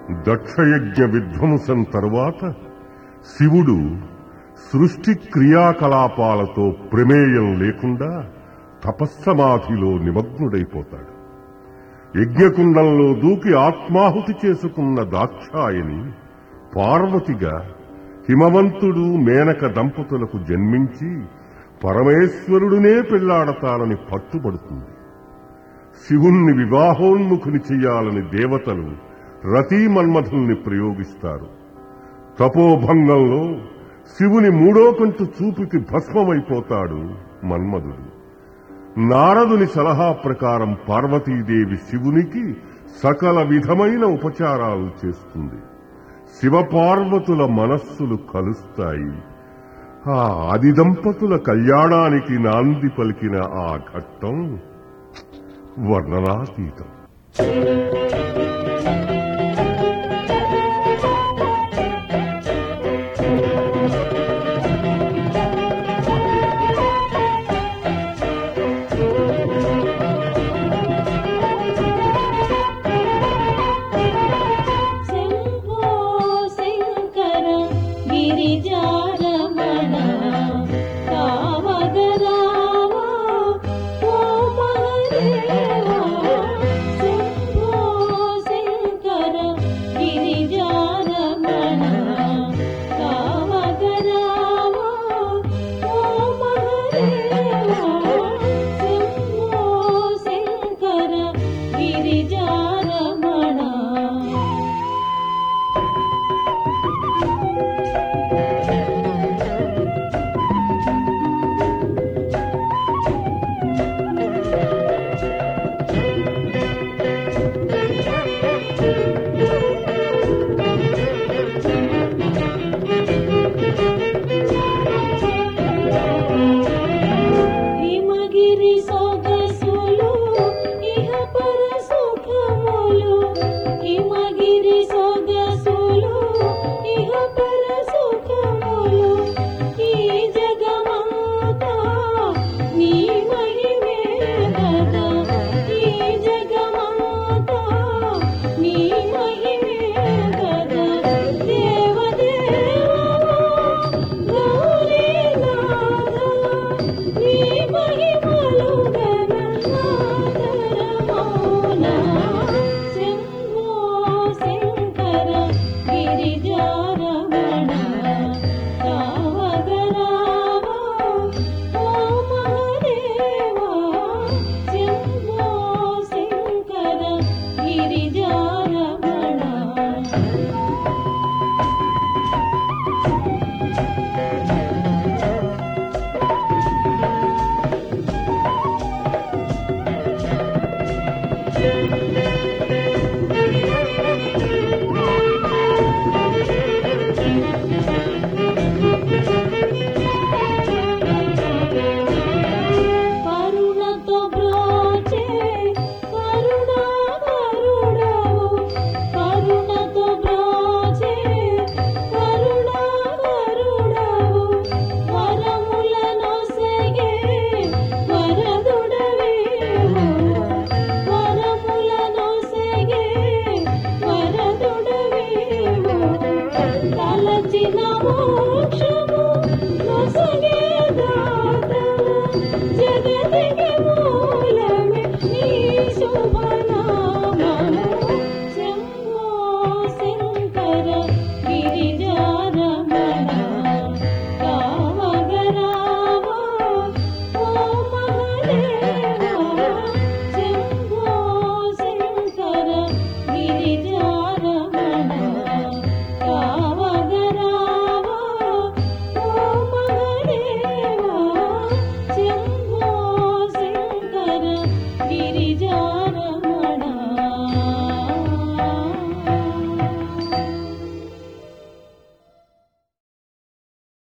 దక్షయజ్ఞ విధ్వంసం తరువాత శివుడు సృష్టి క్రియాకలాపాలతో ప్రమేయం లేకుండా తపస్సమాధిలో నిమగ్నుడైపోతాడు. యజ్ఞకుండంలో దూకి ఆత్మాహుతి చేసుకున్న దాక్షాయని పార్వతిగా హిమవంతుడు మేనక దంపతులకు జన్మించి పరమేశ్వరుడునే పెళ్లాడతానని పట్టుబడుతుంది. శివుణ్ణి వివాహోన్ముఖుని చెయ్యాలని దేవతలు రతీమన్మధుల్ని ప్రయోగిస్తారు. తపోభంగంలో శివుని మూడో కంటు చూపుకి భస్మమైపోతాడు మన్మధుడు. నారదుని సలహా ప్రకారం పార్వతీదేవి శివునికి సకల విధమైన ఉపచారాలు చేస్తుంది. శివపార్వతుల మనస్సులు కలుస్తాయి. ఆ ఆది దంపతుల కళ్యాణానికి నాంది పలికిన ఆ ఘట్టం వర్ణనాతీతం.